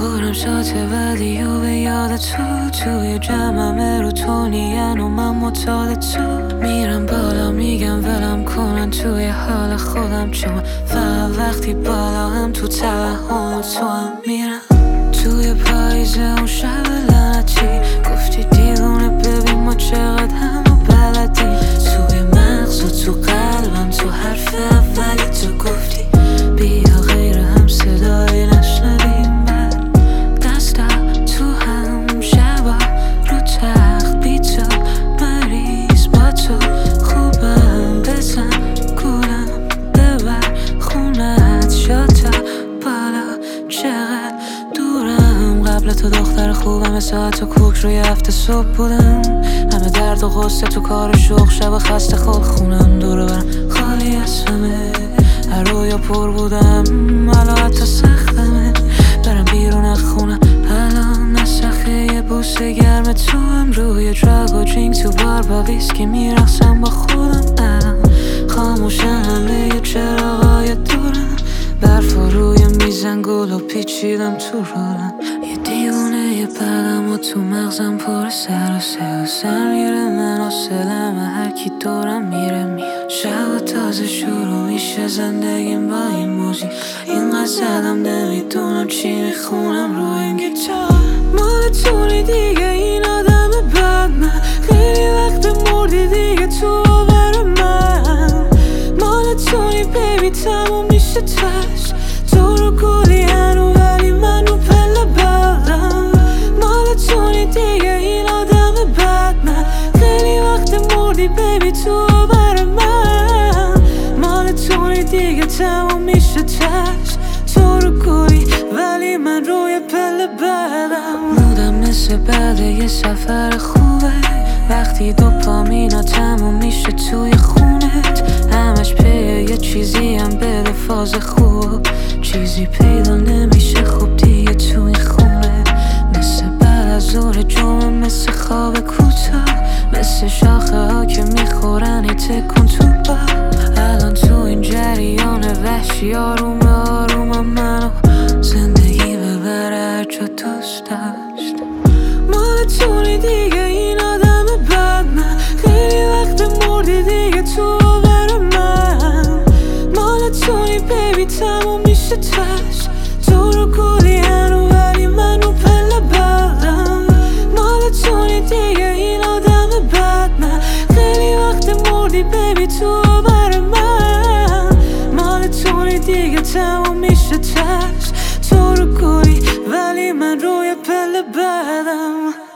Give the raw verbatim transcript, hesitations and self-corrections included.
خورم شاته ولی و به یاد تو توی جمعمه رو تو نیان و من متعاد تو میرم بالا میگم ولم کنن توی حال خودم چون فقط وقتی بالا هم تو توهم تو هم میرم توی پاییزه اون شب لعنتی گفتی دیوونه ببین ما چقدر همو بلدیم توی مغز و تو قلبم تو حرف اولی تو گفتی بیا غیر هم صدایی نشنویم بعد دستا تو هم شبا رو تخت بی تو مریض با تو خوبم بزن گولم ببر خونت شاتا بالا چقدر دورم قبل تو دختر خوبم ساعت و کوک روی هفته صبح بودم همه درد و غصه تو کار و شوق شب خسته خود خونم دور برم خالی از همه هر رویا پر بودم حالا حتی سختمه برم بیرون از خونم الان نسخه یه بوسه گرم تو هم روی دراگ و درینک تو بار با ویسکی میرقصم با خودم الان خاموشن همه یه چراغای دورم برف و روی میزن گل و پیچیدم تو رولم یه دیوونه یه بدم و تو مغزم پر سر و سه و سر میره من و سلم هر کی دورم میره میاد شب و تازه شروع میشه زندگیم با این موزیک اینقدر زدم نمیدونم چی میخونم روی این گیتار مال تونی دیگه این آدم بد من خیلی وقت مردی دیگه تو باور من مال تونی بیبی تموم میشه تش تو رو گلی هنو ولی من رو پله بدم مال تونی دیگه این آدم بد من خیلی وقت مردی بیبی تو باور من مال تونی دیگه تموم میشه تش تو رو گلی ولی من روی پله بدم مودم مثل بعد یه سفر خوبه وقتی دوپامینا تموم میشه توی خونت همش پیه یه چیزی هم بده فاز خوب چیزی پیدا نمیشه خوب دیگه تو این خونه مثل بعد از ظهر جمعه مثل خواب کوتاه مثل شاخه ها که میخورن ای تکون تو با الان تو این جریان وحشی آروم آروم منو زندگی ببره هر جا دوست داشت مال تونی دیگه این آدم بد من خیلی وقت مردی دیگه تو باور من مال تونی بیبی تموم میشه تش تو رو گلی هنو ولی من رو پله بدم مال تونی دیگه این آدم بد من خیلی وقت مردی بیبی تو باور من مال تونی دیگه تموم میشه تش تو رو گلی ولی من روی پله بدم